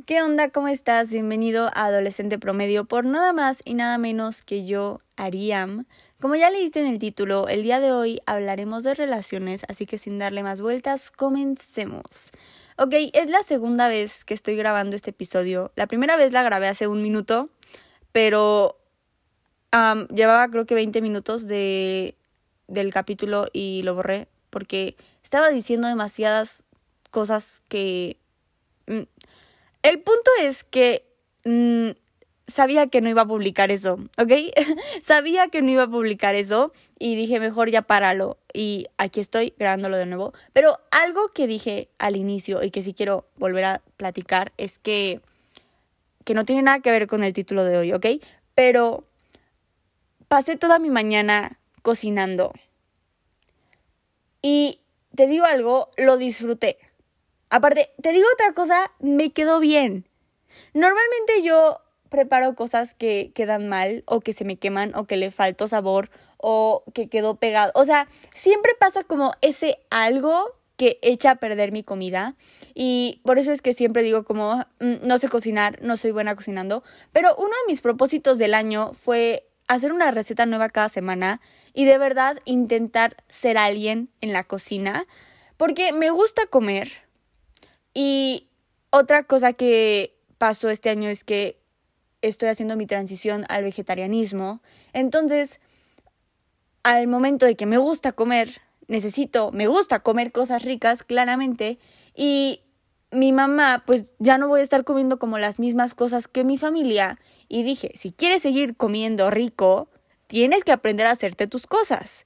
¿Qué onda? ¿Cómo estás? Bienvenido a Adolescente Promedio por nada más y nada menos que yo, Ariam. Como ya leíste en el título, el día de hoy hablaremos de relaciones, así que sin darle más vueltas, comencemos. Ok, es la segunda vez que estoy grabando este episodio. La primera vez la grabé hace 1 minuto, pero llevaba creo que 20 minutos del capítulo y lo borré porque estaba diciendo demasiadas cosas que... El punto es que sabía que no iba a publicar eso, ¿ok? Sabía que no iba a publicar eso y dije, mejor ya páralo. Y aquí estoy grabándolo de nuevo. Pero algo que dije al inicio y que sí quiero volver a platicar es que no tiene nada que ver con el título de hoy, ¿ok? Pero pasé toda mi mañana cocinando. Y te digo algo, lo disfruté. Aparte, te digo otra cosa, me quedó bien. Normalmente yo preparo cosas que quedan mal o que se me queman o que le faltó sabor o que quedó pegado. O sea, siempre pasa como ese algo que echa a perder mi comida y por eso es que siempre digo como no sé cocinar, no soy buena cocinando. Pero uno de mis propósitos del año fue hacer una receta nueva cada semana y de verdad intentar ser alguien en la cocina porque me gusta comer. Y otra cosa que pasó este año es que estoy haciendo mi transición al vegetarianismo. Entonces, al momento de que me gusta comer, me gusta comer cosas ricas, claramente. Y mi mamá, pues ya no voy a estar comiendo como las mismas cosas que mi familia. Y dije, si quieres seguir comiendo rico, tienes que aprender a hacerte tus cosas.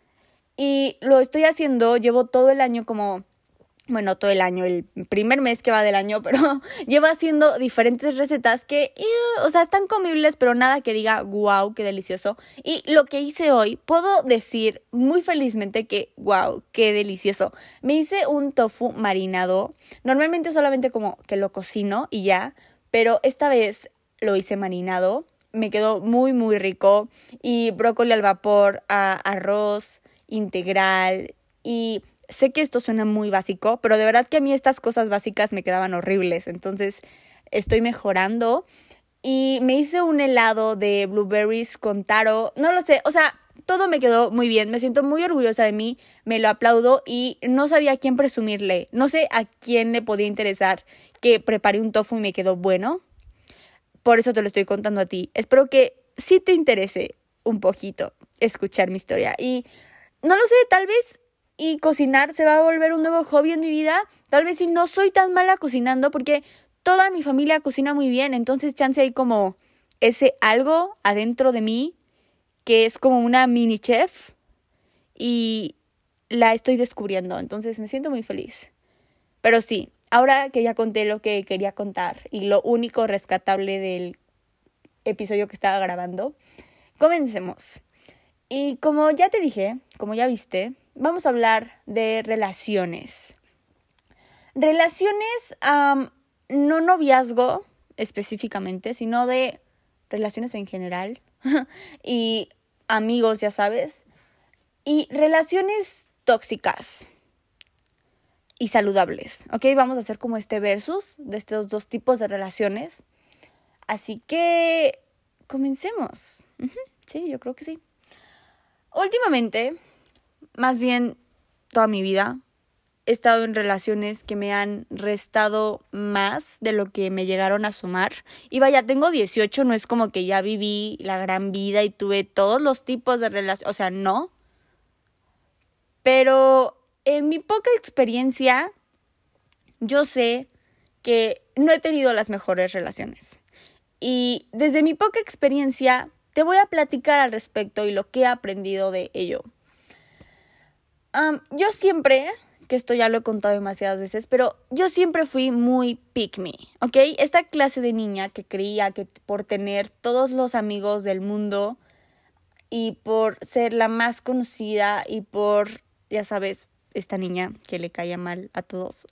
Y lo estoy haciendo, llevo todo el año bueno, todo el año, el primer mes que va del año, pero llevo haciendo diferentes recetas que, o sea, están comibles, pero nada que diga, wow, qué delicioso. Y lo que hice hoy, puedo decir muy felizmente que, wow, qué delicioso. Me hice un tofu marinado, normalmente solamente como que lo cocino y ya, pero esta vez lo hice marinado, me quedó muy, muy rico. Y brócoli al vapor, arroz integral y... Sé que esto suena muy básico, pero de verdad que a mí estas cosas básicas me quedaban horribles. Entonces estoy mejorando. Y me hice un helado de blueberries con taro. No lo sé, o sea, todo me quedó muy bien. Me siento muy orgullosa de mí, me lo aplaudo y no sabía a quién presumirle. No sé a quién le podía interesar que preparé un tofu y me quedó bueno. Por eso te lo estoy contando a ti. Espero que sí te interese un poquito escuchar mi historia. Y no lo sé, tal vez... Y cocinar se va a volver un nuevo hobby en mi vida. Tal vez si no soy tan mala cocinando porque toda mi familia cocina muy bien. Entonces chance hay como ese algo adentro de mí que es como una mini chef. Y la estoy descubriendo. Entonces me siento muy feliz. Pero sí, ahora que ya conté lo que quería contar y lo único rescatable del episodio que estaba grabando, comencemos. Y como ya te dije, como ya viste, vamos a hablar de relaciones. Relaciones, no noviazgo específicamente, sino de relaciones en general. Y amigos, ya sabes. Y relaciones tóxicas y saludables. ¿Ok? Vamos a hacer como este versus de estos dos tipos de relaciones. Así que comencemos. Sí, yo creo que sí. Últimamente, más bien toda mi vida, he estado en relaciones que me han restado más de lo que me llegaron a sumar. Y vaya, tengo 18, no es como que ya viví la gran vida y tuve todos los tipos de relaciones, o sea, no. Pero en mi poca experiencia, yo sé que no he tenido las mejores relaciones. Y desde mi poca experiencia, te voy a platicar al respecto y lo que he aprendido de ello. Yo siempre, que esto ya lo he contado demasiadas veces, pero yo siempre fui muy pick me, ¿ok? Esta clase de niña que creía que por tener todos los amigos del mundo y por ser la más conocida y por, ya sabes, esta niña que le caía mal a todos,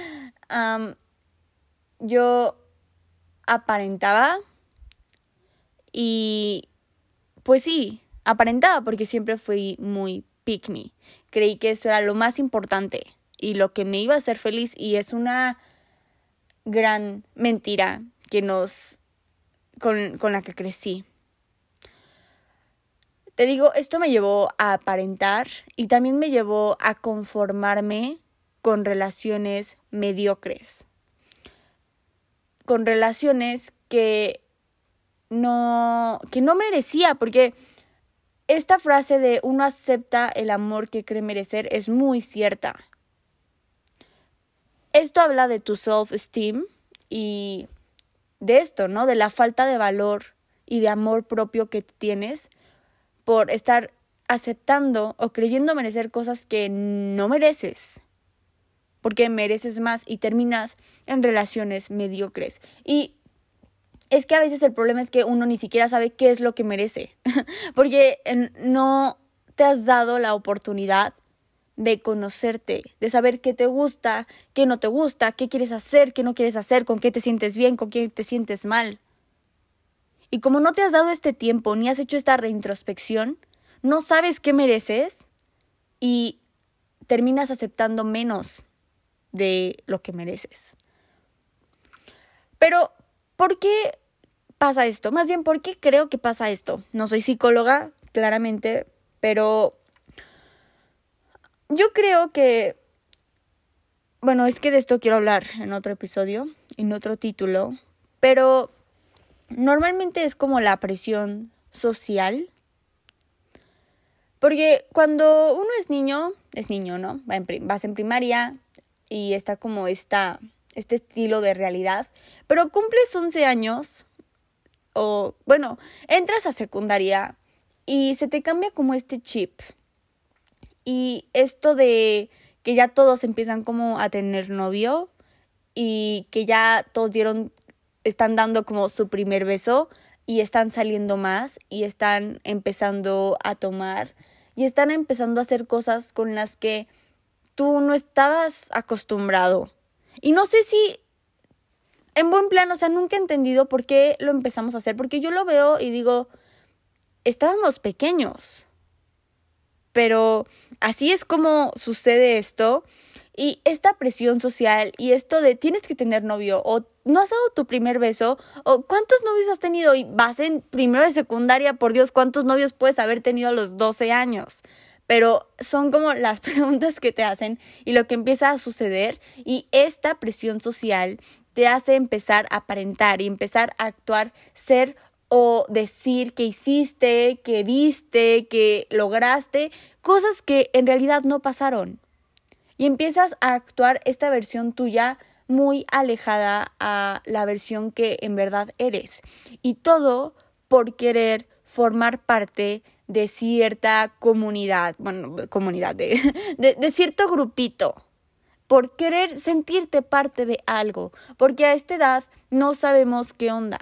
yo aparentaba y pues sí, aparentaba porque siempre fui muy pick me. Creí que eso era lo más importante y lo que me iba a hacer feliz y es una gran mentira con la que crecí. Te digo, esto me llevó a aparentar y también me llevó a conformarme con relaciones mediocres. Con relaciones que no merecía, porque esta frase de uno acepta el amor que cree merecer es muy cierta. Esto habla de tu self-esteem y de esto, ¿no? De la falta de valor y de amor propio que tienes por estar aceptando o creyendo merecer cosas que no mereces. Porque mereces más y terminas en relaciones mediocres. Y es que a veces el problema es que uno ni siquiera sabe qué es lo que merece. Porque no te has dado la oportunidad de conocerte, de saber qué te gusta, qué no te gusta, qué quieres hacer, qué no quieres hacer, con qué te sientes bien, con qué te sientes mal. Y como no te has dado este tiempo ni has hecho esta reintrospección, no sabes qué mereces y terminas aceptando menos de lo que mereces. Pero, ¿por qué pasa esto? Más bien, ¿por qué creo que pasa esto? No soy psicóloga, claramente, pero yo creo que, bueno, es que de esto quiero hablar en otro episodio, en otro título, pero normalmente es como la presión social. Porque cuando uno es niño, ¿no? Vas en primaria y está como este estilo de realidad, pero cumples 11 años o, bueno, entras a secundaria y se te cambia como este chip. Y esto de que ya todos empiezan como a tener novio y que ya todos están dando como su primer beso y están saliendo más y están empezando a tomar y están empezando a hacer cosas con las que tú no estabas acostumbrado. Y no sé si en buen plan, o sea, nunca he entendido por qué lo empezamos a hacer, porque yo lo veo y digo, estábamos pequeños, pero así es como sucede esto. Y esta presión social y esto de tienes que tener novio o no has dado tu primer beso o cuántos novios has tenido y vas en primero de secundaria, por Dios, cuántos novios puedes haber tenido a los 12 años. Pero son como las preguntas que te hacen y lo que empieza a suceder y esta presión social te hace empezar a aparentar y empezar a actuar, ser o decir que hiciste, que viste, que lograste, cosas que en realidad no pasaron. Y empiezas a actuar esta versión tuya muy alejada a la versión que en verdad eres. Y todo por querer formar parte de cierta comunidad, de cierto grupito. Por querer sentirte parte de algo. Porque a esta edad no sabemos qué onda.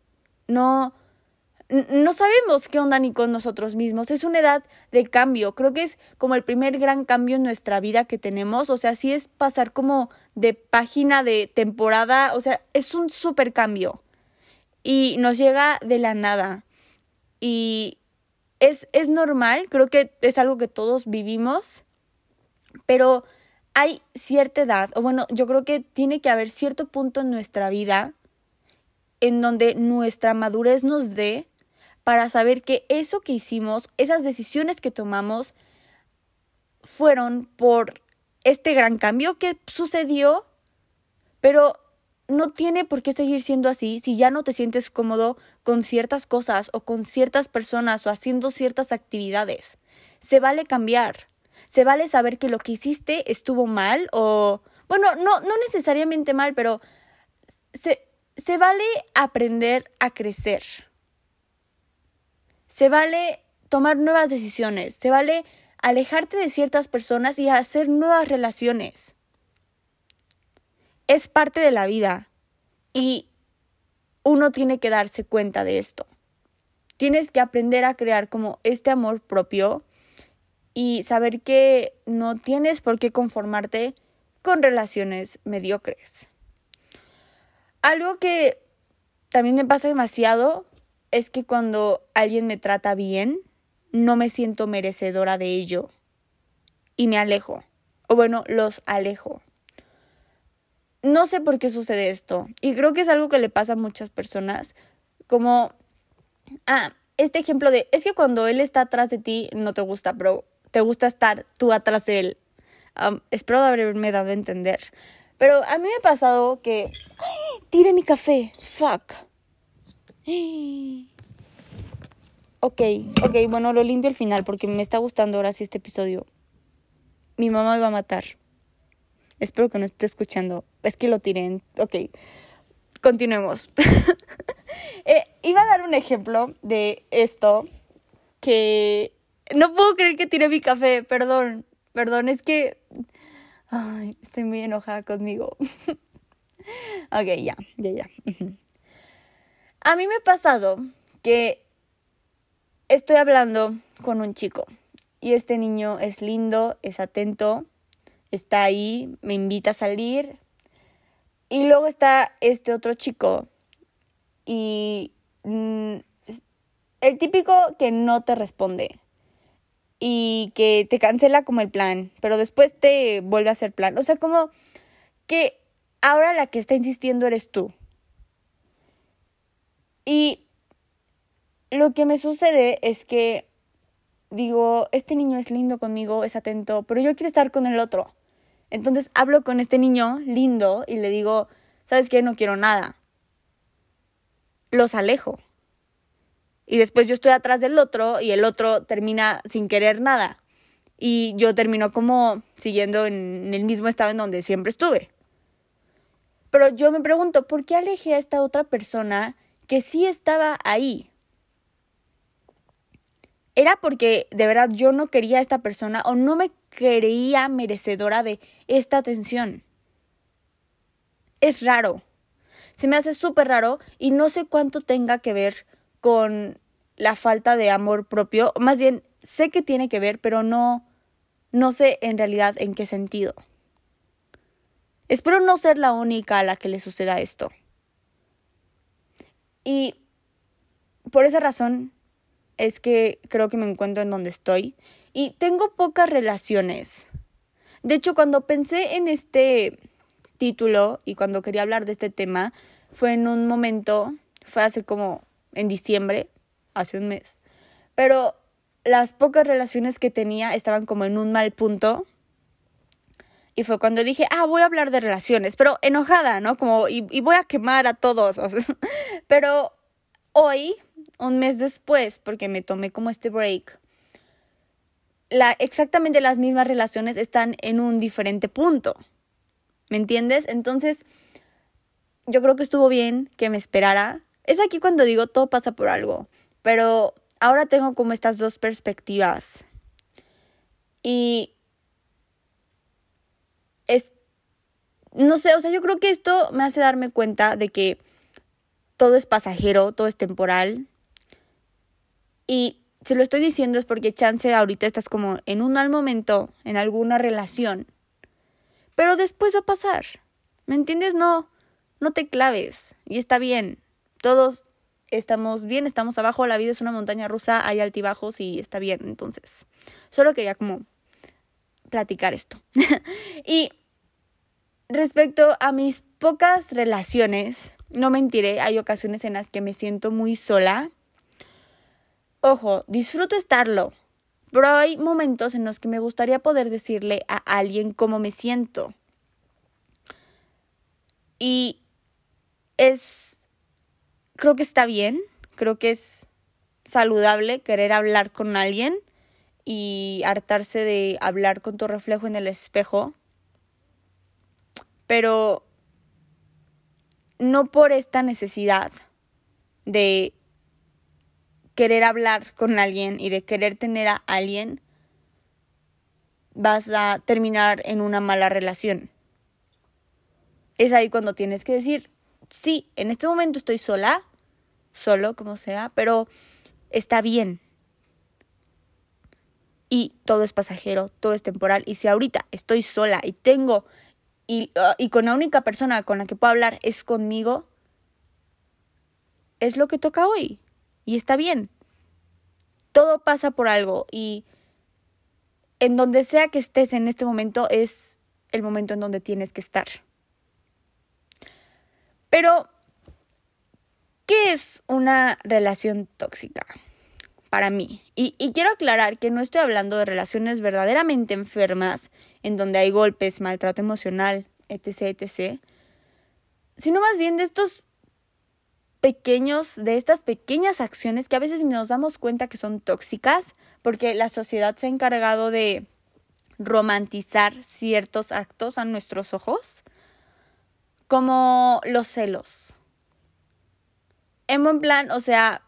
No sabemos qué onda ni con nosotros mismos. Es una edad de cambio. Creo que es como el primer gran cambio en nuestra vida que tenemos. O sea, sí es pasar como de página, de temporada. O sea, es un súper cambio. Y nos llega de la nada. Y es normal. Creo que es algo que todos vivimos. Pero hay cierta edad. O bueno, yo creo que tiene que haber cierto punto en nuestra vida en donde nuestra madurez nos dé para saber que eso que hicimos, esas decisiones que tomamos, fueron por este gran cambio que sucedió, pero no tiene por qué seguir siendo así si ya no te sientes cómodo con ciertas cosas o con ciertas personas o haciendo ciertas actividades. Se vale cambiar, se vale saber que lo que hiciste estuvo mal o, bueno, no necesariamente mal, pero se vale aprender a crecer. Se vale tomar nuevas decisiones, se vale alejarte de ciertas personas y hacer nuevas relaciones. Es parte de la vida y uno tiene que darse cuenta de esto. Tienes que aprender a crear como este amor propio y saber que no tienes por qué conformarte con relaciones mediocres. Algo que también me pasa demasiado es que cuando alguien me trata bien, no me siento merecedora de ello y me alejo. O bueno, los alejo. no sé por qué sucede esto. Y creo que es algo que le pasa a muchas personas. Como, este ejemplo de, es que cuando él está atrás de ti no te gusta, pero te gusta estar tú atrás de él. Espero haberme dado a entender. Pero a mí me ha pasado que... ¡Ay! Tiré mi café. Fuck. Ok, bueno, lo limpio al final porque me está gustando ahora sí este episodio. Mi mamá me va a matar. Espero que no esté escuchando. Es que lo tiré. Ok, continuemos. Iba a dar un ejemplo de esto que... No puedo creer que tiré mi café. Perdón, es que... Ay, estoy muy enojada conmigo. Ok, ya. A mí me ha pasado que estoy hablando con un chico y este niño es lindo, es atento, está ahí, me invita a salir y luego está este otro chico y el típico que no te responde y que te cancela como el plan, pero después te vuelve a hacer plan. O sea, como que ahora la que está insistiendo eres tú. Y lo que me sucede es que digo, este niño es lindo conmigo, es atento, pero yo quiero estar con el otro. Entonces hablo con este niño lindo y le digo, ¿sabes qué? No quiero nada. Los alejo. Y después yo estoy atrás del otro y el otro termina sin querer nada. Y yo termino como siguiendo en el mismo estado en donde siempre estuve. Pero yo me pregunto, ¿por qué alejé a esta otra persona que sí estaba ahí? ¿Era porque de verdad yo no quería a esta persona o no me creía merecedora de esta atención? Es raro. Se me hace súper raro y no sé cuánto tenga que ver con la falta de amor propio. Más bien, sé que tiene que ver, pero no sé en realidad en qué sentido. Espero no ser la única a la que le suceda esto. Y por esa razón es que creo que me encuentro en donde estoy. Y tengo pocas relaciones. De hecho, cuando pensé en este título y cuando quería hablar de este tema, fue en un momento, fue hace como en diciembre, hace un mes. Pero las pocas relaciones que tenía estaban como en un mal punto. Y fue cuando dije, voy a hablar de relaciones, pero enojada, ¿no? Como, y voy a quemar a todos. O sea, pero hoy, un mes después, porque me tomé como este break, exactamente las mismas relaciones están en un diferente punto. ¿Me entiendes? Entonces, yo creo que estuvo bien que me esperara. Es aquí cuando digo, todo pasa por algo. Pero ahora tengo como estas dos perspectivas. Y no sé, o sea, yo creo que esto me hace darme cuenta de que todo es pasajero, todo es temporal. Y si lo estoy diciendo es porque chance ahorita estás como en un mal momento, en alguna relación. Pero después va a pasar. ¿Me entiendes? No te claves. Y está bien. Todos estamos bien, estamos abajo. La vida es una montaña rusa, hay altibajos y está bien. Entonces, solo quería como platicar esto. Y respecto a mis pocas relaciones, no mentiré, hay ocasiones en las que me siento muy sola. Ojo, disfruto estarlo, pero hay momentos en los que me gustaría poder decirle a alguien cómo me siento. Y creo que está bien, creo que es saludable querer hablar con alguien y hartarse de hablar con tu reflejo en el espejo. Pero no por esta necesidad de querer hablar con alguien y de querer tener a alguien, vas a terminar en una mala relación. Es ahí cuando tienes que decir, sí, en este momento estoy sola, solo, como sea, pero está bien. Y todo es pasajero, todo es temporal. Y si ahorita estoy sola y tengo, y con la única persona con la que puedo hablar es conmigo, es lo que toca hoy. Y está bien. Todo pasa por algo y en donde sea que estés en este momento es el momento en donde tienes que estar. Pero, ¿qué es una relación tóxica? Para mí. Y quiero aclarar que no estoy hablando de relaciones verdaderamente enfermas, en donde hay golpes, maltrato emocional, etc., sino más bien de estas pequeñas acciones que a veces nos damos cuenta que son tóxicas, porque la sociedad se ha encargado de romantizar ciertos actos a nuestros ojos, como los celos. En buen plan, o sea,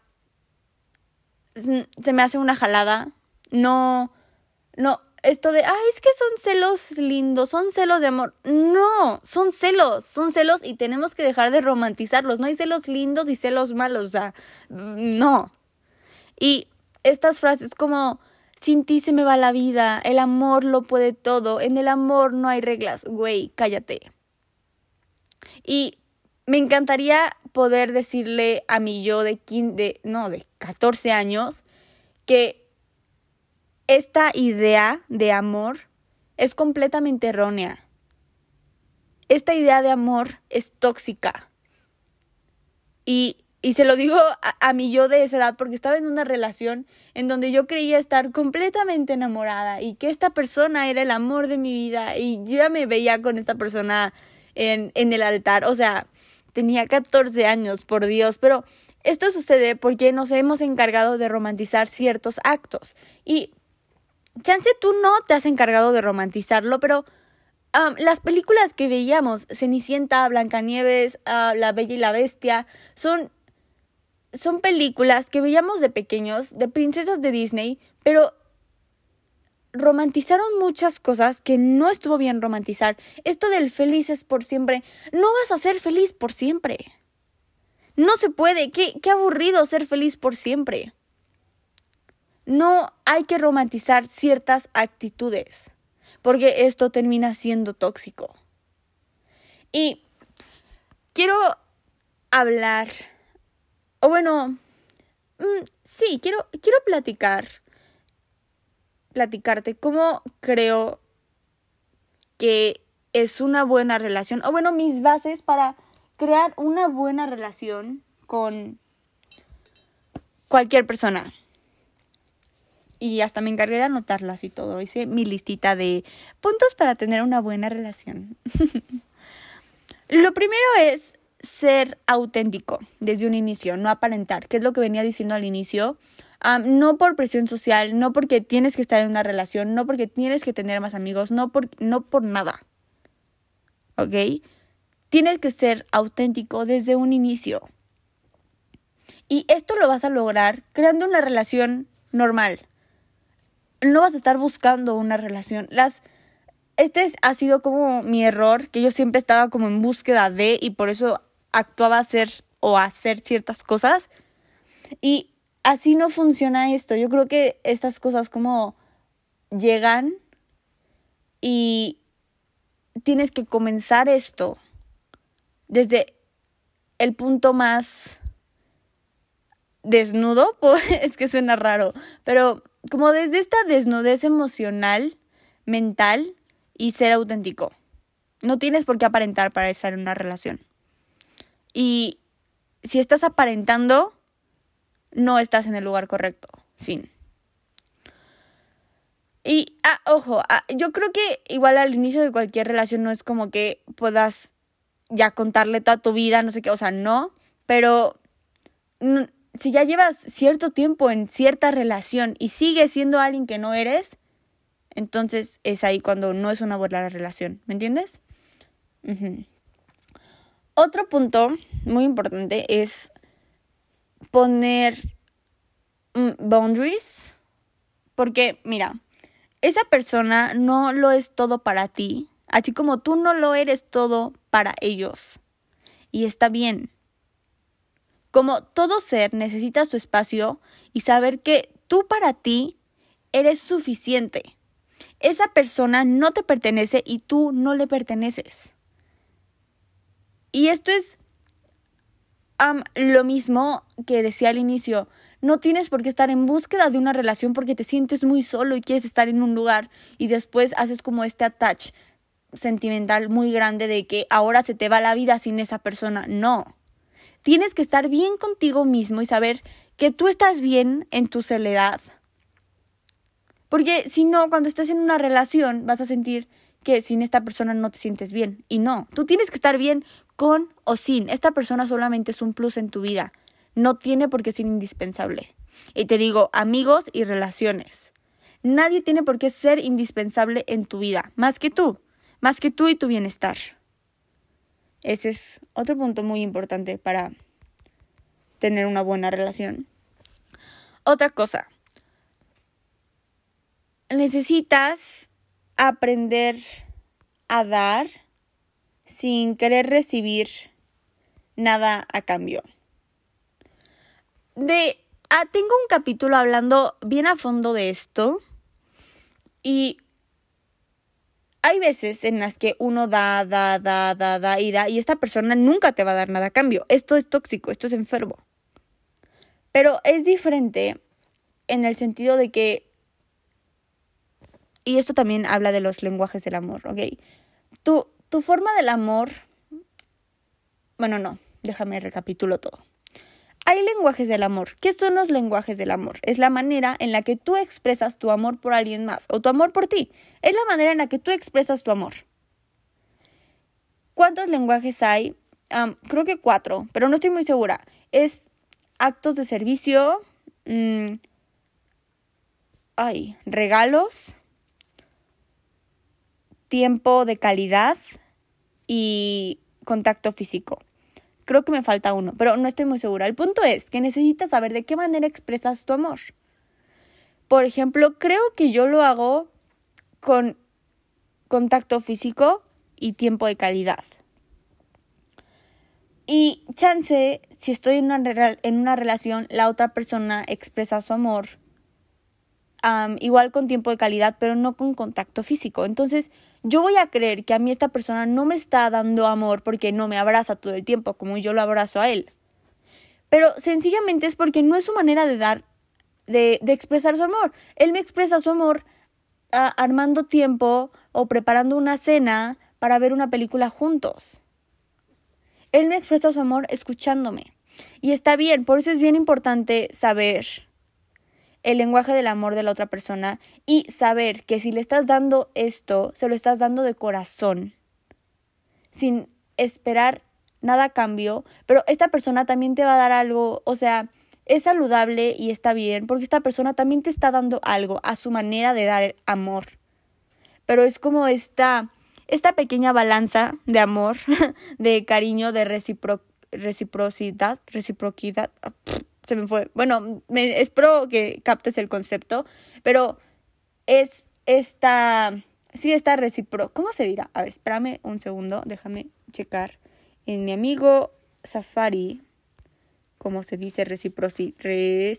se me hace una jalada. No, esto de, es que son celos lindos, son celos de amor. No, son celos y tenemos que dejar de romantizarlos. No hay celos lindos y celos malos, o sea, no. Y estas frases como, sin ti se me va la vida, el amor lo puede todo, en el amor no hay reglas. Güey, cállate. Y me encantaría poder decirle a mi yo de 14 años que esta idea de amor es completamente errónea. Esta idea de amor es tóxica. Y se lo digo a mi yo de esa edad porque estaba en una relación en donde yo creía estar completamente enamorada y que esta persona era el amor de mi vida y yo ya me veía con esta persona en el altar. O sea, tenía 14 años, por Dios, pero esto sucede porque nos hemos encargado de romantizar ciertos actos. Y chance tú no te has encargado de romantizarlo, pero las películas que veíamos, Cenicienta, Blancanieves, La Bella y la Bestia, son películas que veíamos de pequeños, de princesas de Disney, pero romantizaron muchas cosas que no estuvo bien romantizar. Esto del felices por siempre, no vas a ser feliz por siempre. No se puede, qué aburrido ser feliz por siempre. No hay que romantizar ciertas actitudes, porque esto termina siendo tóxico. Y quiero hablar, o bueno, sí, quiero platicarte cómo creo que es una buena relación, o bueno, mis bases para crear una buena relación con cualquier persona. Y hasta me encargué de anotarlas y todo. Hice mi listita de puntos para tener una buena relación. Lo primero es ser auténtico desde un inicio, no aparentar, que es lo que venía diciendo al inicio. No por presión social, no porque tienes que estar en una relación, no porque tienes que tener más amigos, no por nada. ¿Ok? Tienes que ser auténtico desde un inicio. Y esto lo vas a lograr creando una relación normal. No vas a estar buscando una relación. Este ha sido como mi error, que yo siempre estaba como en búsqueda de, y por eso actuaba a hacer ciertas cosas. Y así no funciona esto. Yo creo que estas cosas como llegan y tienes que comenzar esto desde el punto más desnudo. Es que suena raro, pero como desde esta desnudez emocional, mental y ser auténtico. No tienes por qué aparentar para estar en una relación. Y si estás aparentando, no estás en el lugar correcto. Fin. Y, ojo, yo creo que igual al inicio de cualquier relación no es como que puedas ya contarle toda tu vida, no sé qué, o sea, no. Pero si ya llevas cierto tiempo en cierta relación y sigues siendo alguien que no eres, entonces es ahí cuando no es una buena relación, ¿me entiendes? Uh-huh. Otro punto muy importante es poner boundaries, porque mira, esa persona no lo es todo para ti, así como tú no lo eres todo para ellos, y está bien. Como todo ser necesita su espacio y saber que tú para ti eres suficiente. Esa persona no te pertenece y tú no le perteneces. Y esto es lo mismo que decía al inicio. No tienes por qué estar en búsqueda de una relación porque te sientes muy solo y quieres estar en un lugar y después haces como este attach. sentimental muy grande de que ahora se te va la vida sin esa persona. No. Tienes que estar bien contigo mismo y saber que tú estás bien en tu soledad. Porque si no, cuando estás en una relación vas a sentir que sin esta persona no te sientes bien. Y no, tú tienes que estar bien con o sin. Esta persona solamente es un plus en tu vida. No tiene por qué ser indispensable. Y te digo, amigos y relaciones. Nadie tiene por qué ser indispensable en tu vida, más que tú y tu bienestar. Ese es otro punto muy importante para tener una buena relación. Otra cosa, necesitas aprender a dar sin querer recibir nada a cambio. Tengo un capítulo hablando bien a fondo de esto y hay veces en las que uno da y esta persona nunca te va a dar nada a cambio. Esto es tóxico, esto es enfermo. Pero es diferente en el sentido de que, y esto también habla de los lenguajes del amor, ¿ok? Tu forma del amor, bueno, no, déjame recapitulo todo. Hay lenguajes del amor. ¿Qué son los lenguajes del amor? Es la manera en la que tú expresas tu amor por alguien más o tu amor por ti. Es la manera en la que tú expresas tu amor. ¿Cuántos lenguajes hay? Creo que 4, pero no estoy muy segura. Es actos de servicio, regalos, tiempo de calidad y contacto físico. Creo que me falta uno, pero no estoy muy segura. El punto es que necesitas saber de qué manera expresas tu amor. Por ejemplo, creo que yo lo hago con contacto físico y tiempo de calidad. Y chance, si estoy en una relación, la otra persona expresa su amor igual con tiempo de calidad, pero no con contacto físico. Entonces, yo voy a creer que a mí esta persona no me está dando amor porque no me abraza todo el tiempo como yo lo abrazo a él. Pero sencillamente es porque no es su manera de dar, de expresar su amor. Él me expresa su amor armando tiempo o preparando una cena para ver una película juntos. Él me expresa su amor escuchándome. Y está bien, por eso es bien importante saber el lenguaje del amor de la otra persona y saber que si le estás dando esto, se lo estás dando de corazón, sin esperar nada a cambio, pero esta persona también te va a dar algo, o sea, es saludable y está bien, porque esta persona también te está dando algo a su manera de dar amor. Pero es como esta pequeña balanza de amor, de cariño, de reciprocidad, se me fue. Bueno, espero que captes el concepto, pero es esta ¿cómo se dirá? A ver, espérame un segundo, déjame checar en mi amigo Safari cómo se dice reciprocidad.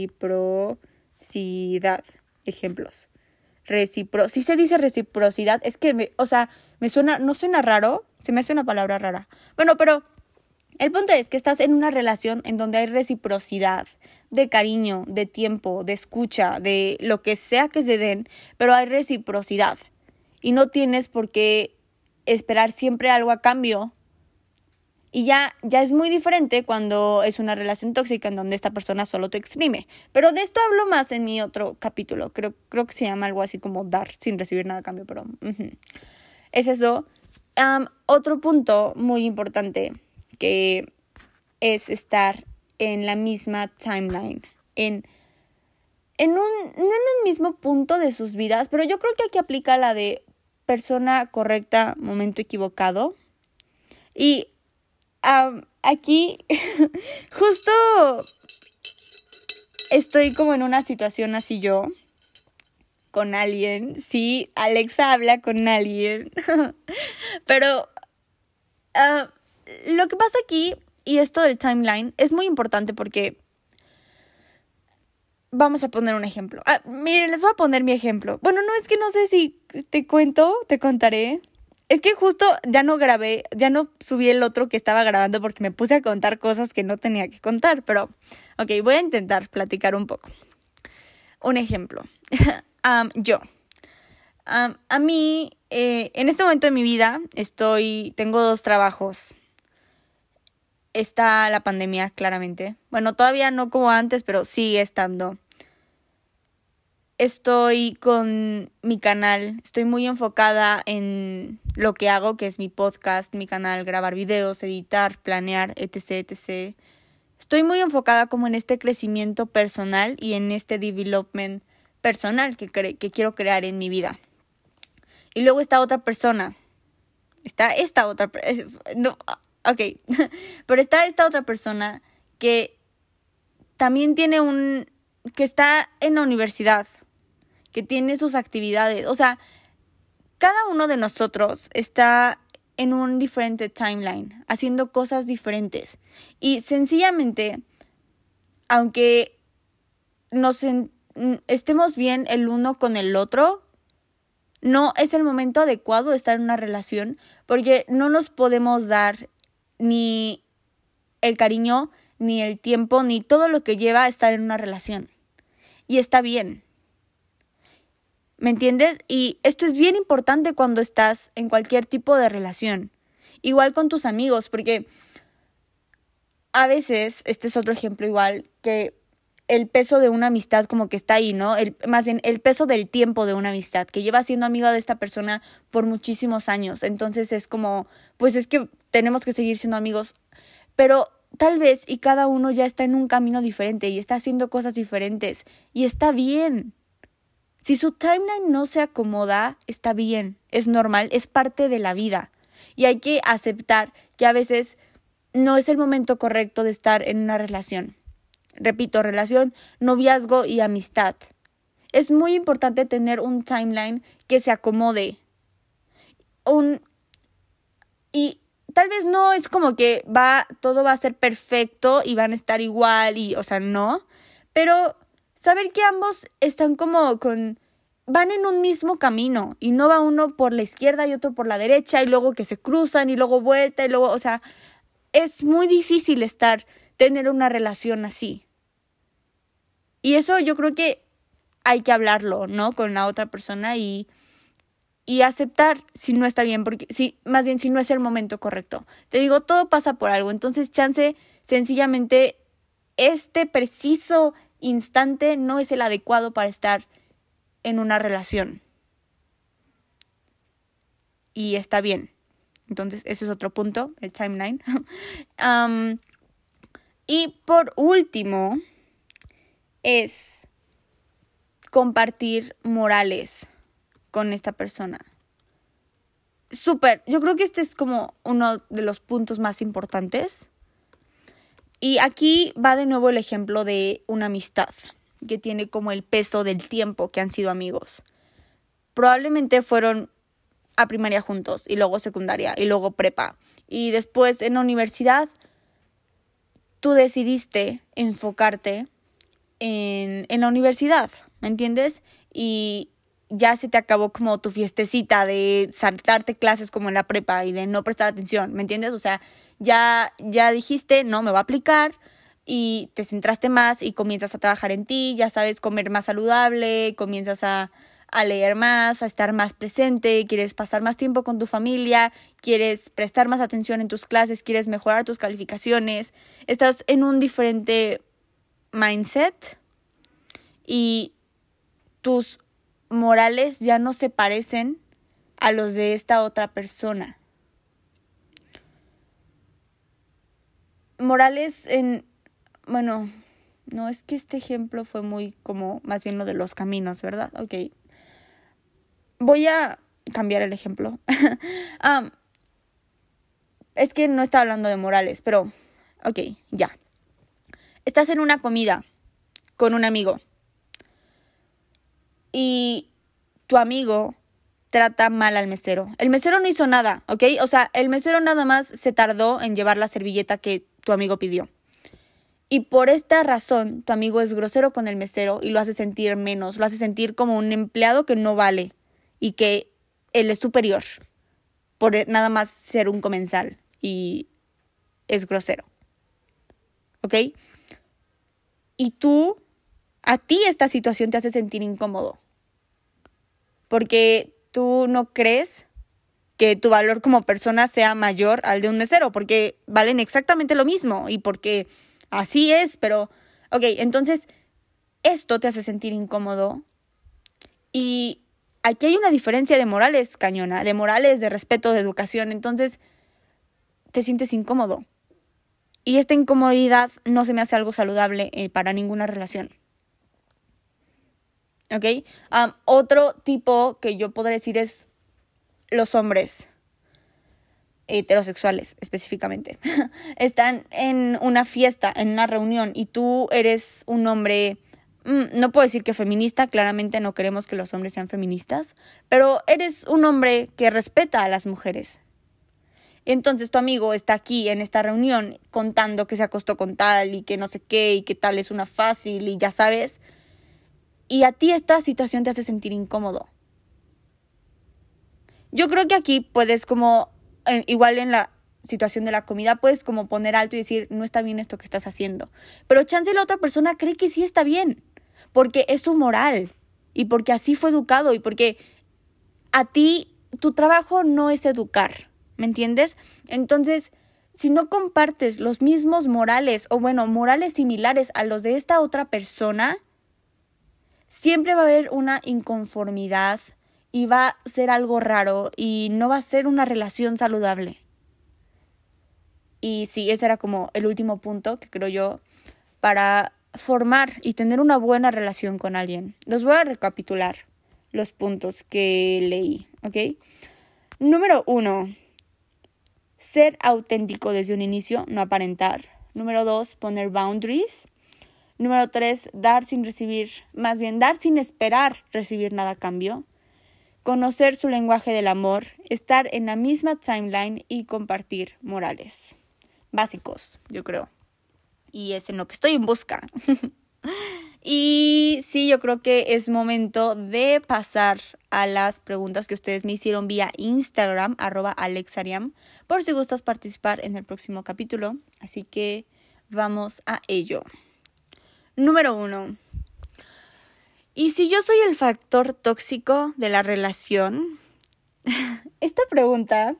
Ejemplos. Si se dice reciprocidad, es que me suena, no suena raro, se me hace una palabra rara. Bueno, pero el punto es que estás en una relación en donde hay reciprocidad de cariño, de tiempo, de escucha, de lo que sea que se den, pero hay reciprocidad. Y no tienes por qué esperar siempre algo a cambio. Y ya es muy diferente cuando es una relación tóxica en donde esta persona solo te exprime. Pero de esto hablo más en mi otro capítulo. Creo que se llama algo así como dar sin recibir nada a cambio, pero es eso. Otro punto muy importante que es estar en la misma timeline, no en un mismo punto de sus vidas, pero yo creo que aquí aplica la de persona correcta, momento equivocado. Y aquí justo estoy como en una situación así yo, con alguien. Sí, Alexa habla con alguien. Pero lo que pasa aquí, y esto del timeline, es muy importante porque vamos a poner un ejemplo. Miren, les voy a poner mi ejemplo. Bueno, no, es que no sé si te contaré. Es que justo ya no subí el otro que estaba grabando porque me puse a contar cosas que no tenía que contar. Pero, ok, voy a intentar platicar un poco. Un ejemplo. Yo A mí, en este momento de mi vida, tengo 2 trabajos. Está la pandemia, claramente. Bueno, todavía no como antes, pero sigue estando. Estoy con mi canal, estoy muy enfocada en lo que hago, que es mi podcast, mi canal, grabar videos, editar, planear, etc, etc. Estoy muy enfocada como en este crecimiento personal y en este development personal que quiero crear en mi vida. Y luego está otra persona. Está esta otra no, ok. Pero está esta otra persona que también que está en la universidad, que tiene sus actividades. O sea, cada uno de nosotros está en un diferente timeline, haciendo cosas diferentes. Y sencillamente, aunque estemos bien el uno con el otro, no es el momento adecuado de estar en una relación porque no nos podemos dar ni el cariño, ni el tiempo, ni todo lo que lleva a estar en una relación. Y está bien. ¿Me entiendes? Y esto es bien importante cuando estás en cualquier tipo de relación. Igual con tus amigos, porque a veces, este es otro ejemplo igual, que el peso de una amistad como que está ahí, ¿no? Más bien el peso del tiempo de una amistad, que lleva siendo amiga de esta persona por muchísimos años. Entonces es como, pues es que tenemos que seguir siendo amigos. Pero tal vez y cada uno ya está en un camino diferente y está haciendo cosas diferentes. Y está bien. Si su timeline no se acomoda, está bien. Es normal, es parte de la vida. Y hay que aceptar que a veces no es el momento correcto de estar en una relación. Repito, relación, noviazgo y amistad. Es muy importante tener un timeline que se acomode. Y tal vez no es como que todo va a ser perfecto y van a estar igual o sea, no. Pero saber que ambos están van en un mismo camino y no va uno por la izquierda y otro por la derecha y luego que se cruzan y luego vuelta y luego, o sea, es muy difícil tener una relación así. Y eso yo creo que hay que hablarlo, ¿no? Con la otra persona y aceptar si no está bien, porque más bien si no es el momento correcto. Te digo, todo pasa por algo, entonces chance, sencillamente, este preciso instante no es el adecuado para estar en una relación. Y está bien. Entonces, eso es otro punto, el timeline. Y por último, es compartir morales con esta persona. Súper, yo creo que este es como uno de los puntos más importantes. Y aquí va de nuevo el ejemplo de una amistad que tiene como el peso del tiempo que han sido amigos. Probablemente fueron a primaria juntos y luego secundaria y luego prepa. Y después en la universidad tú decidiste enfocarte en la universidad, ¿me entiendes? Y ya se te acabó como tu fiestecita de saltarte clases como en la prepa y de no prestar atención, ¿me entiendes? O sea, ya dijiste, no, me va a aplicar y te centraste más y comienzas a trabajar en ti, ya sabes comer más saludable, comienzas a leer más, a estar más presente, quieres pasar más tiempo con tu familia, quieres prestar más atención en tus clases, quieres mejorar tus calificaciones, estás en un diferente mindset y tus morales ya no se parecen a los de esta otra persona. Morales bueno, no es que este ejemplo fue muy como más bien lo de los caminos, ¿verdad? Ok. Voy a cambiar el ejemplo. Es que no estaba hablando de morales, pero ok, ya. Estás en una comida con un amigo y tu amigo trata mal al mesero. El mesero no hizo nada, ¿ok? O sea, el mesero nada más se tardó en llevar la servilleta que tu amigo pidió. Y por esta razón, tu amigo es grosero con el mesero y lo hace sentir menos, lo hace sentir como un empleado que no vale y que él es superior por nada más ser un comensal y es grosero, ¿ok? Y a ti esta situación te hace sentir incómodo porque tú no crees que tu valor como persona sea mayor al de un mesero, porque valen exactamente lo mismo y porque así es, pero, ok, entonces esto te hace sentir incómodo y aquí hay una diferencia de morales cañona, de morales, de respeto, de educación, entonces te sientes incómodo y esta incomodidad no se me hace algo saludable para ninguna relación. ¿Ok? Otro tipo que yo podría decir es los hombres heterosexuales específicamente. Están en una fiesta, en una reunión y tú eres un hombre, no puedo decir que feminista, claramente no queremos que los hombres sean feministas, pero eres un hombre que respeta a las mujeres. Entonces tu amigo está aquí en esta reunión contando que se acostó con tal y que no sé qué y que tal es una fácil y ya sabes. Y a ti esta situación te hace sentir incómodo. Yo creo que aquí puedes como, igual en la situación de la comida, puedes como poner alto y decir, no está bien esto que estás haciendo. Pero chance la otra persona cree que sí está bien, porque es su moral y porque así fue educado y porque a ti tu trabajo no es educar, ¿me entiendes? Entonces, si no compartes los mismos morales o bueno, morales similares a los de esta otra persona, siempre va a haber una inconformidad y va a ser algo raro y no va a ser una relación saludable. Y sí, ese era como el último punto que creo yo para formar y tener una buena relación con alguien. Los voy a recapitular los puntos que leí, ¿ok? Número 1, ser auténtico desde un inicio, no aparentar. Número 2, poner boundaries. Número 3, dar sin esperar recibir nada a cambio. Conocer su lenguaje del amor, estar en la misma timeline y compartir morales. Básicos, yo creo. Y es en lo que estoy en busca. Y sí, yo creo que es momento de pasar a las preguntas que ustedes me hicieron vía Instagram, @alexariam, por si gustas participar en el próximo capítulo. Así que vamos a ello. Número 1. ¿Y si yo soy el factor tóxico de la relación? Esta pregunta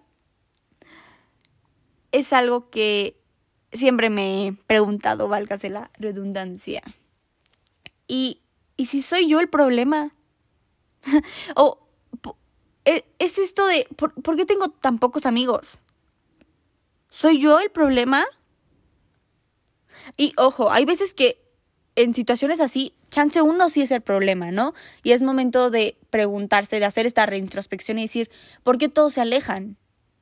es algo que siempre me he preguntado, válgase la redundancia. ¿Y si soy yo el problema? O es esto de, ¿por qué tengo tan pocos amigos? ¿Soy yo el problema? Y ojo, hay veces que en situaciones así, chance uno sí es el problema, ¿no? Y es momento de preguntarse, de hacer esta reintrospección y decir, ¿por qué todos se alejan?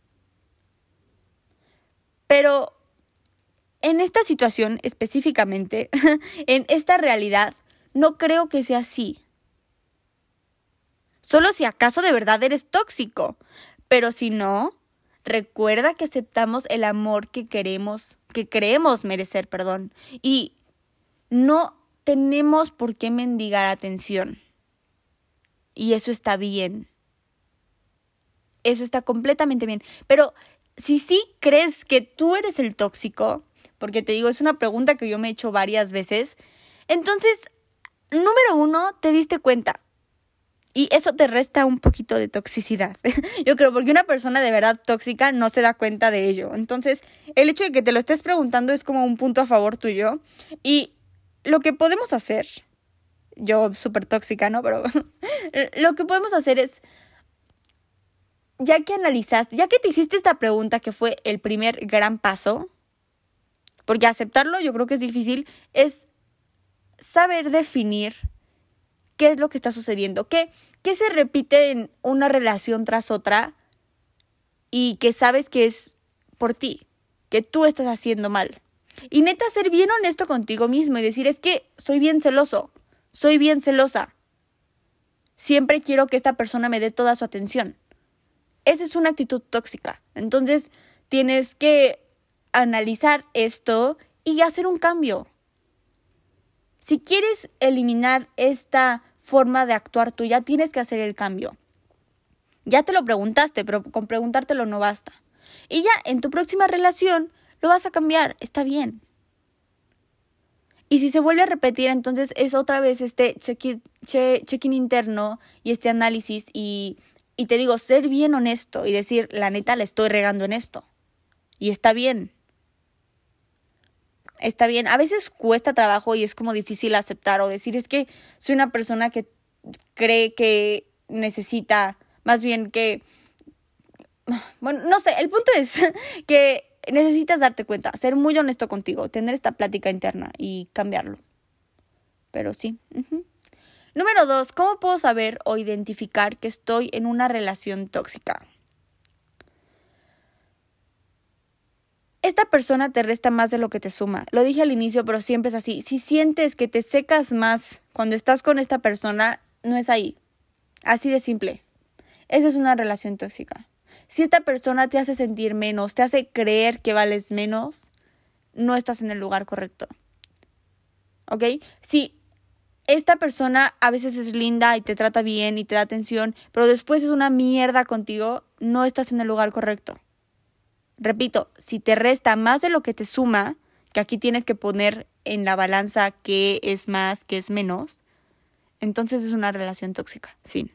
Pero en esta situación específicamente, en esta realidad, no creo que sea así. Solo si acaso de verdad eres tóxico. Pero si no, recuerda que aceptamos el amor que creemos merecer, y no tenemos por qué mendigar atención. Y eso está bien. Eso está completamente bien. Pero si sí crees que tú eres el tóxico, porque te digo, es una pregunta que yo me he hecho varias veces, entonces, número 1, te diste cuenta. Y eso te resta un poquito de toxicidad. Yo creo, porque una persona de verdad tóxica no se da cuenta de ello. Entonces, el hecho de que te lo estés preguntando es como un punto a favor tuyo. Y lo que podemos hacer, yo súper tóxica, ¿no? Pero lo que podemos hacer es, ya que te hiciste esta pregunta que fue el primer gran paso, porque aceptarlo yo creo que es difícil, es saber definir qué es lo que está sucediendo, qué se repite en una relación tras otra y que sabes que es por ti, que tú estás haciendo mal. Y neta, ser bien honesto contigo mismo y decir, es que soy bien celoso, soy bien celosa. Siempre quiero que esta persona me dé toda su atención. Esa es una actitud tóxica. Entonces, tienes que analizar esto y hacer un cambio. Si quieres eliminar esta forma de actuar tuya, tienes que hacer el cambio. Ya te lo preguntaste, pero con preguntártelo no basta. Y ya en tu próxima relación lo vas a cambiar, está bien. Y si se vuelve a repetir, entonces es otra vez este check-in interno y este análisis y Y te digo, ser bien honesto y decir, la neta, la estoy regando en esto. Y está bien. Está bien. A veces cuesta trabajo y es como difícil aceptar o decir, es que soy una persona que cree que necesita, más bien que, bueno, no sé, el punto es que necesitas darte cuenta, ser muy honesto contigo, tener esta plática interna y cambiarlo. Pero sí. Número 2, ¿cómo puedo saber o identificar que estoy en una relación tóxica? Esta persona te resta más de lo que te suma. Lo dije al inicio, pero siempre es así. Si sientes que te secas más cuando estás con esta persona, no es ahí. Así de simple. Esa es una relación tóxica. Si esta persona te hace sentir menos, te hace creer que vales menos, no estás en el lugar correcto. ¿Ok? Si esta persona a veces es linda y te trata bien y te da atención, pero después es una mierda contigo, no estás en el lugar correcto. Repito, si te resta más de lo que te suma, que aquí tienes que poner en la balanza qué es más, qué es menos, entonces es una relación tóxica. Fin.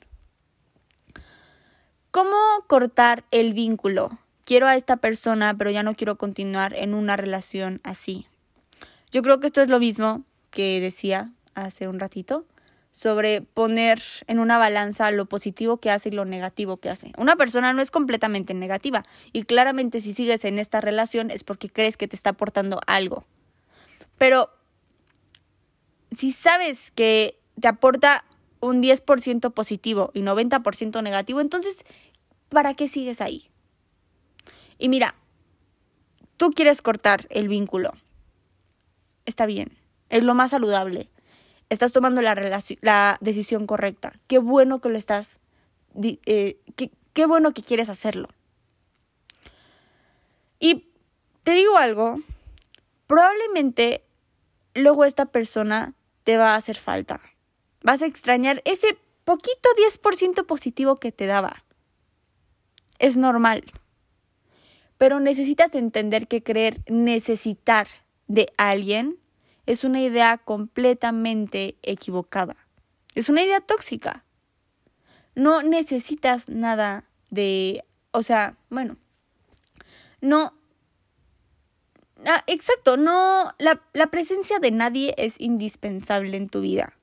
¿Cómo cortar el vínculo? Quiero a esta persona, pero ya no quiero continuar en una relación así. Yo creo que esto es lo mismo que decía hace un ratito, sobre poner en una balanza lo positivo que hace y lo negativo que hace. Una persona no es completamente negativa y claramente si sigues en esta relación es porque crees que te está aportando algo. Pero si sabes que te aporta un 10% positivo y 90% negativo, entonces, ¿para qué sigues ahí? Y mira, tú quieres cortar el vínculo. Está bien, es lo más saludable. Estás tomando la decisión correcta. Qué bueno que lo estás... qué bueno que quieres hacerlo. Y te digo algo, probablemente luego esta persona te va a hacer falta. Vas a extrañar ese poquito 10% positivo que te daba. Es normal. Pero necesitas entender que creer necesitar de alguien es una idea completamente equivocada. Es una idea tóxica. No necesitas nada de... O sea, bueno. No... exacto, no... La presencia de nadie es indispensable en tu vida.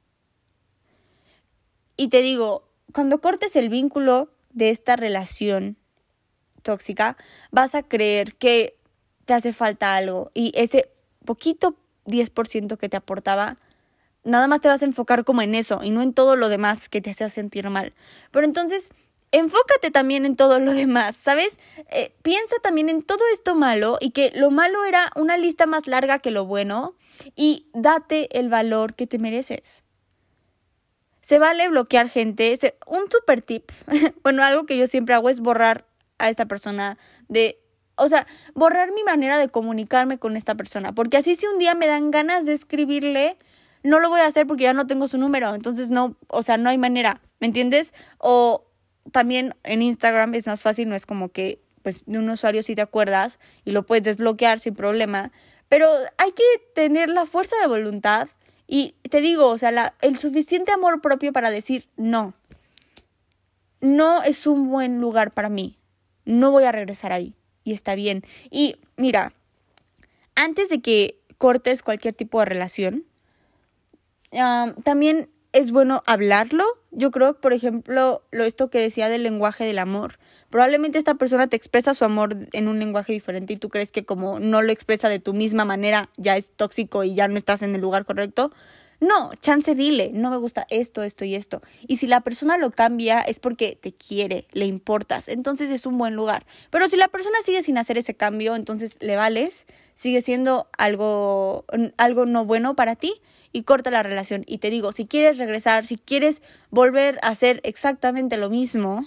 Y te digo, cuando cortes el vínculo de esta relación tóxica, vas a creer que te hace falta algo. Y ese poquito 10% que te aportaba, nada más te vas a enfocar como en eso y no en todo lo demás que te hace sentir mal. Pero entonces, enfócate también en todo lo demás, ¿sabes? Piensa también en todo esto malo y que lo malo era una lista más larga que lo bueno y date el valor que te mereces. Se vale bloquear gente. Un super tip, bueno, algo que yo siempre hago es borrar a esta persona borrar mi manera de comunicarme con esta persona. Porque así si un día me dan ganas de escribirle, no lo voy a hacer porque ya no tengo su número. Entonces no hay manera, ¿me entiendes? O también en Instagram es más fácil, no es como que pues de un usuario sí te acuerdas y lo puedes desbloquear sin problema. Pero hay que tener la fuerza de voluntad y te digo, el suficiente amor propio para decir no. No es un buen lugar para mí. No voy a regresar ahí. Y está bien. Y mira, antes de que cortes cualquier tipo de relación, también es bueno hablarlo. Yo creo, por ejemplo, esto que decía del lenguaje del amor. Probablemente esta persona te expresa su amor en un lenguaje diferente y tú crees que como no lo expresa de tu misma manera, ya es tóxico y ya no estás en el lugar correcto. No, chance dile, no me gusta esto y esto. Y si la persona lo cambia es porque te quiere, le importas, entonces es un buen lugar. Pero si la persona sigue sin hacer ese cambio, entonces le vales, sigue siendo algo no bueno para ti y corta la relación. Y te digo, si quieres regresar, si quieres volver a hacer exactamente lo mismo,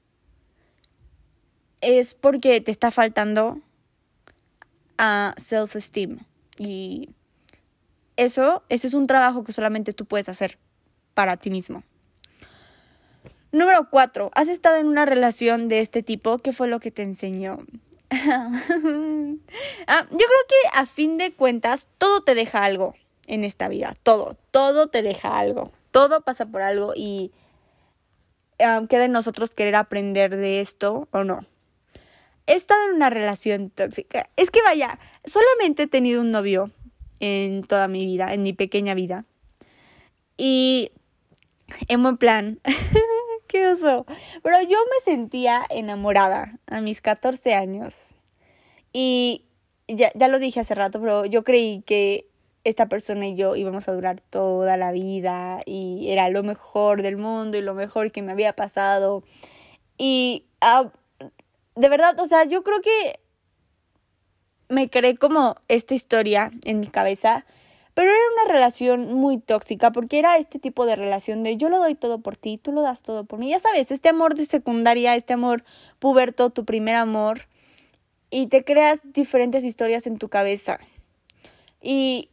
es porque te está faltando a self-esteem. Y ese es un trabajo que solamente tú puedes hacer para ti mismo. Número 4. ¿Has estado en una relación de este tipo? ¿Qué fue lo que te enseñó? Yo creo que a fin de cuentas todo te deja algo en esta vida. Todo te deja algo. Todo pasa por algo y queda en nosotros querer aprender de esto o no. He estado en una relación tóxica. Es que vaya, solamente he tenido un novio en toda mi vida, en mi pequeña vida. Y en buen plan, qué oso. Pero yo me sentía enamorada a mis 14 años. Y ya lo dije hace rato, pero yo creí que esta persona y yo íbamos a durar toda la vida. Y era lo mejor del mundo y lo mejor que me había pasado. Y de verdad, o sea, yo creo que me creé como esta historia en mi cabeza. Pero era una relación muy tóxica porque era este tipo de relación de yo lo doy todo por ti, tú lo das todo por mí. Ya sabes, este amor de secundaria, este amor puberto, tu primer amor. Y te creas diferentes historias en tu cabeza. Y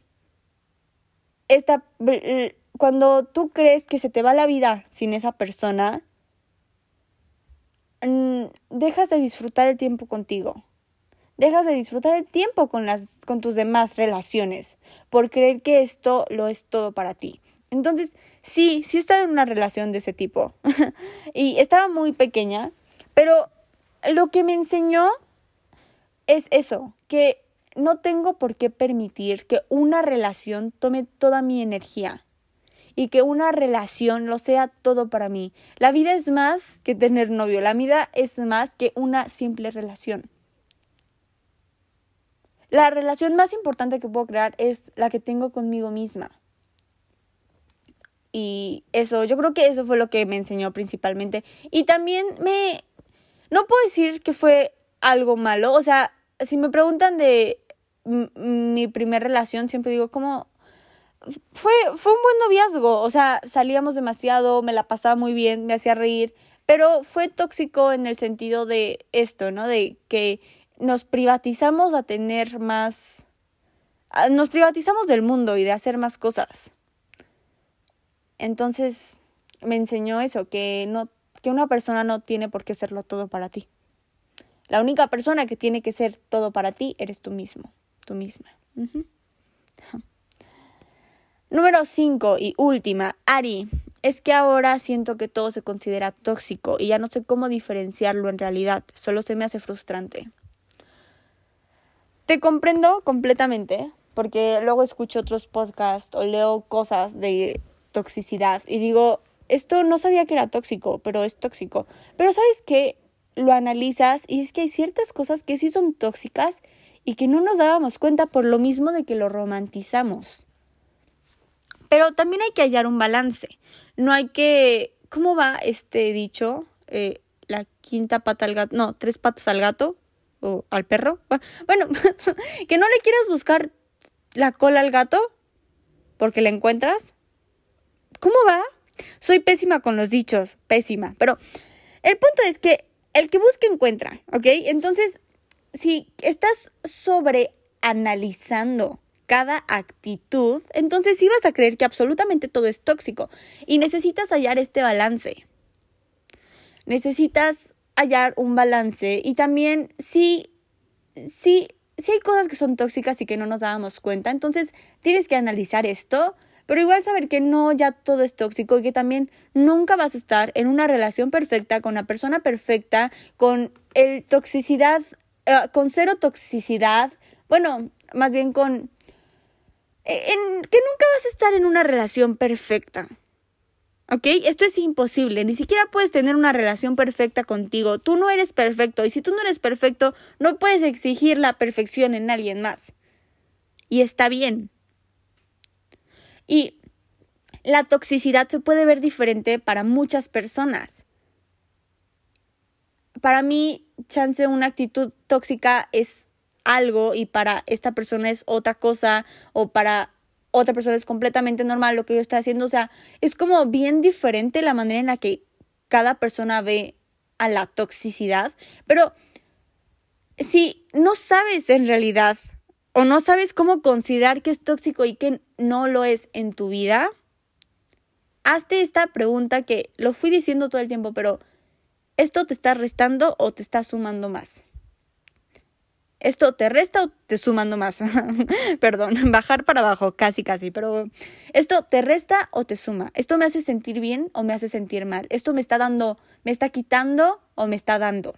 cuando tú crees que se te va la vida sin esa persona, dejas de disfrutar el tiempo contigo. Dejas de disfrutar el tiempo con tus demás relaciones por creer que esto lo es todo para ti. Entonces, sí he estado en una relación de ese tipo. Y estaba muy pequeña, pero lo que me enseñó es eso, que no tengo por qué permitir que una relación tome toda mi energía y que una relación lo sea todo para mí. La vida es más que tener novio, la vida es más que una simple relación. La relación más importante que puedo crear es la que tengo conmigo misma. Y eso, yo creo que eso fue lo que me enseñó principalmente. Y también no puedo decir que fue algo malo. O sea, si me preguntan de mi primer relación, siempre digo como fue un buen noviazgo. O sea, salíamos demasiado, me la pasaba muy bien, me hacía reír. Pero fue tóxico en el sentido de esto, ¿no? De que nos privatizamos a tener más. Nos privatizamos del mundo y de hacer más cosas. Entonces me enseñó eso, que una persona no tiene por qué serlo todo para ti. La única persona que tiene que ser todo para ti eres tú mismo, tú misma. Uh-huh. Número 5 y última, Ari. Es que ahora siento que todo se considera tóxico y ya no sé cómo diferenciarlo en realidad. Solo se me hace frustrante. Te comprendo completamente, porque luego escucho otros podcasts o leo cosas de toxicidad y digo, esto no sabía que era tóxico, pero es tóxico. Pero ¿sabes qué? Lo analizas y es que hay ciertas cosas que sí son tóxicas y que no nos dábamos cuenta por lo mismo de que lo romantizamos. Pero también hay que hallar un balance. No hay que... ¿Cómo va este dicho? La quinta pata al gato... No, 3 patas al gato o al perro. Bueno, que no le quieras buscar la cola al gato porque la encuentras. ¿Cómo va? Soy pésima con los dichos, pésima. Pero el punto es que el que busca encuentra, ¿ok? Entonces, si estás sobreanalizando cada actitud, entonces sí vas a creer que absolutamente todo es tóxico. Y necesitas hallar este balance. Necesitas hallar un balance. Y también sí hay cosas que son tóxicas y que no nos dábamos cuenta. Entonces tienes que analizar esto. Pero igual saber que no ya todo es tóxico y que también nunca vas a estar en una relación perfecta, con la persona perfecta, con toxicidad, con cero toxicidad. Bueno, más bien que nunca vas a estar en una relación perfecta. ¿Ok? Esto es imposible. Ni siquiera puedes tener una relación perfecta contigo. Tú no eres perfecto. Y si tú no eres perfecto, no puedes exigir la perfección en alguien más. Y está bien. Y la toxicidad se puede ver diferente para muchas personas. Para mí, chance una actitud tóxica es algo y para esta persona es otra cosa, o para otra persona es completamente normal lo que yo estoy haciendo. O sea, es como bien diferente la manera en la que cada persona ve a la toxicidad. Pero si no sabes en realidad o no sabes cómo considerar que es tóxico y que no lo es en tu vida, hazte esta pregunta que lo fui diciendo todo el tiempo, pero ¿esto te está restando o te está sumando más? ¿Esto te resta o te suma nomás? Perdón, bajar para abajo, casi, pero ¿esto te resta o te suma? ¿Esto me hace sentir bien o me hace sentir mal? ¿Esto me está quitando o me está dando?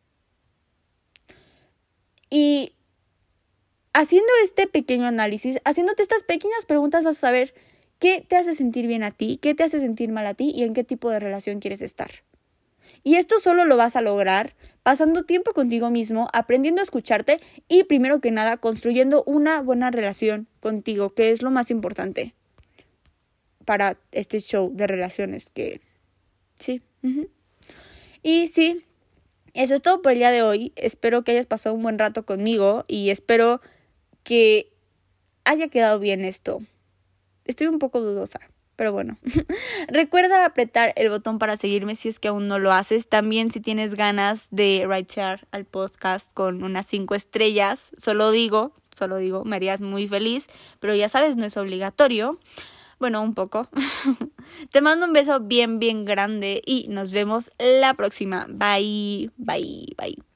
Y haciendo este pequeño análisis, haciéndote estas pequeñas preguntas, vas a saber qué te hace sentir bien a ti, qué te hace sentir mal a ti y en qué tipo de relación quieres estar. Y esto solo lo vas a lograr pasando tiempo contigo mismo, aprendiendo a escucharte y, primero que nada, construyendo una buena relación contigo, que es lo más importante para este show de relaciones que... Sí. Y sí, eso es todo por el día de hoy. Espero que hayas pasado un buen rato conmigo y espero que haya quedado bien esto. Estoy un poco dudosa, pero bueno. Recuerda apretar el botón para seguirme si es que aún no lo haces. También si tienes ganas de ratear al podcast con unas 5 estrellas, solo digo, me harías muy feliz, pero ya sabes, no es obligatorio. Bueno, un poco. Te mando un beso bien, bien grande y nos vemos la próxima. Bye.